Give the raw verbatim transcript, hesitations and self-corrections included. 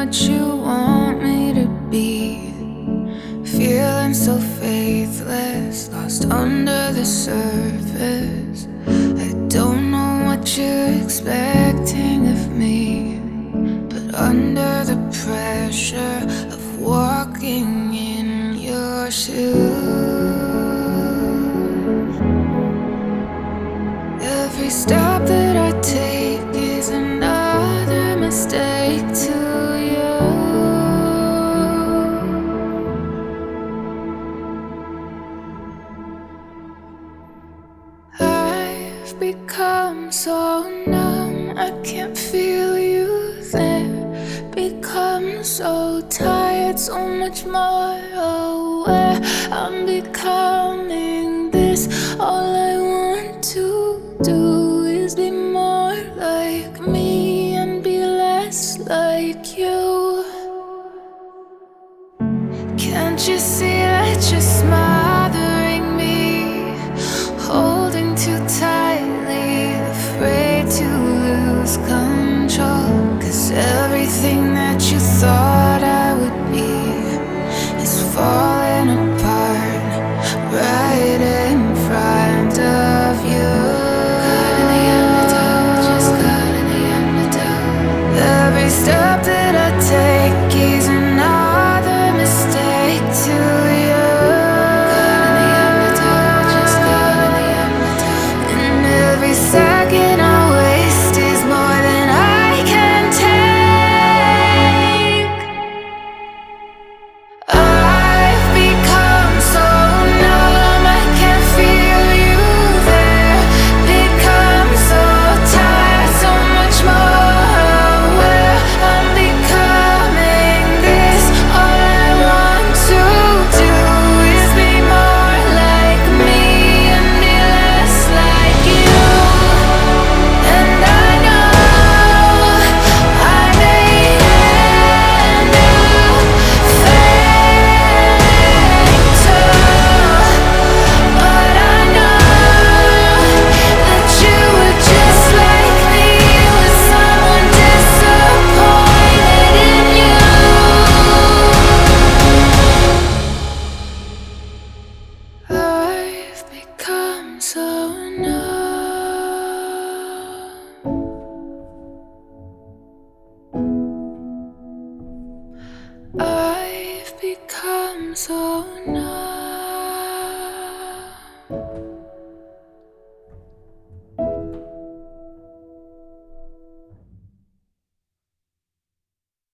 what you want me to be. Feeling so faithless, lost under the surface. I don't know what you're expecting of me, but under the pressure of walking in your shoes, every step that I take is another mistake to you. I've become so numb, I can't feel you there. Become so tired, so much more aware. I'm becoming this. All I want to do is be more like me and be less like you. Can't you see that you're smothering me, holding too tightly, afraid to lose control? 'Cause everything that you thought I would be is falling apart right in front of you. Caught in the undertow, just caught in the undertow. Every step that I take is another mistake to you. Caught in the undertow, just caught in the undertow. And every second I waste is more than I can take. I've become so numb, I can't feel you there. Become so tired, so much more aware. I'm becoming this. All I want to do is be more like me and be less like you. And I know I may end up failing too, but I know that you were just like me, with someone disappointed in you. I've become so numb. I've become so numb.